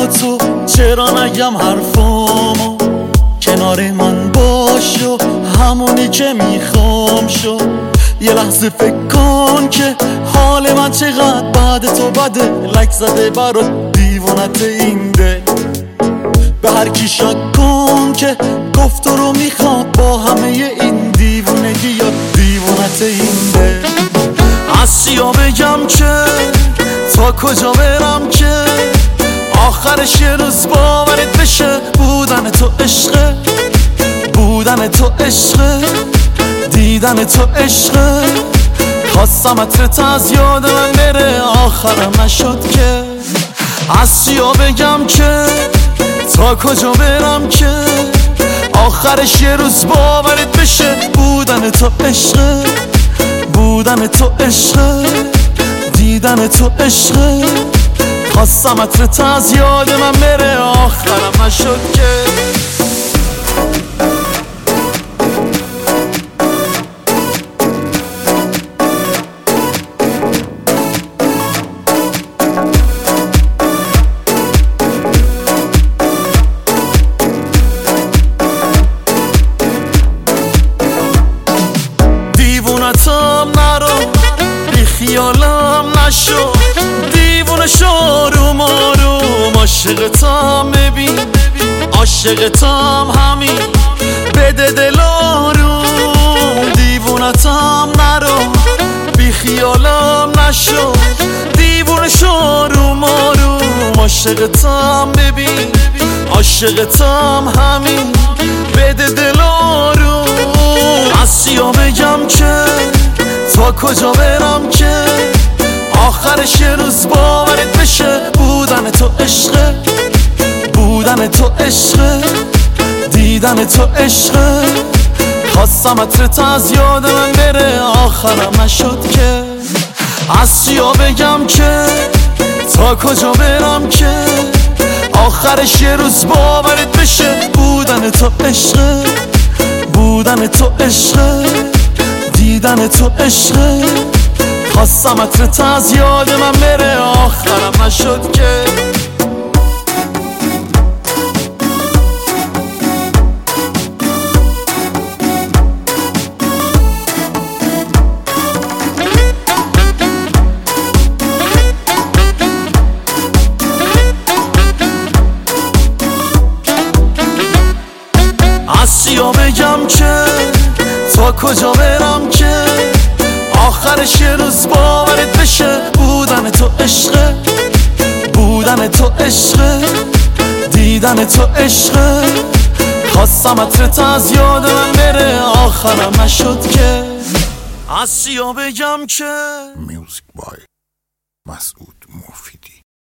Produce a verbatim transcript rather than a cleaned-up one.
تو چرا نگم حرفامو، کنار من باش و همونی که میخوام شو. یه لحظه فکر کن که حال من چقدر بعد تو بده، لک زده برات دیوونت این ده. به هر کی شک کن که گفت رو میخواد با همه این دیوونگی یا دیوونت این ده. از چیا بگم که تا کجا برم که آخرش یه روز باورت بشه بودن تو عشقه، بودن تو عشقه، دیدن تو عشقه. خواستم عطرت از یاد من بره آخرم نشد که. از چیا بگم که تا کجا برم که آخرش یه روز باورت بشه بودن تو عشقه، بودن تو عشقه، دیدن تو عشقه. خواستم عطرت از یاد من بره آخرم نشد که. دیوونتم نرو بی خیالم نشو، دیوونه شو روم آروم. عاشقتم ببین عاشقتم همین بده دل آروم. دیوونتم نرو بی خیالم نشو، دیوونه شو روم آروم. عاشقتم ببین عاشقتم همین بده دل آروم. از چیا بگم که تا کجا برم که آخرش یه روز باورت بشه بودن تو عشقه، بودن تو عشقه، دیدن تو عشقه. خواستم عطرت از یاد من بره آخرم نشد که. از چیا بگم که تا کجا برم که آخرش یه روز باورت بشه بودن تو عشقه، بودن تو عشقه، دیدن تو عشقه. خواستم عطرت از یاد من بره آخرم نشد که. از چیا بگم که تا کجا برم که آخرش یه روز باورت بشه بودن تو عشقه، بودن تو عشقه، دیدن تو عشقه. خواستم عطرت از یاد من بره آخرم نشد که. از چیا بگم که میوزیک بای مسعود مفید.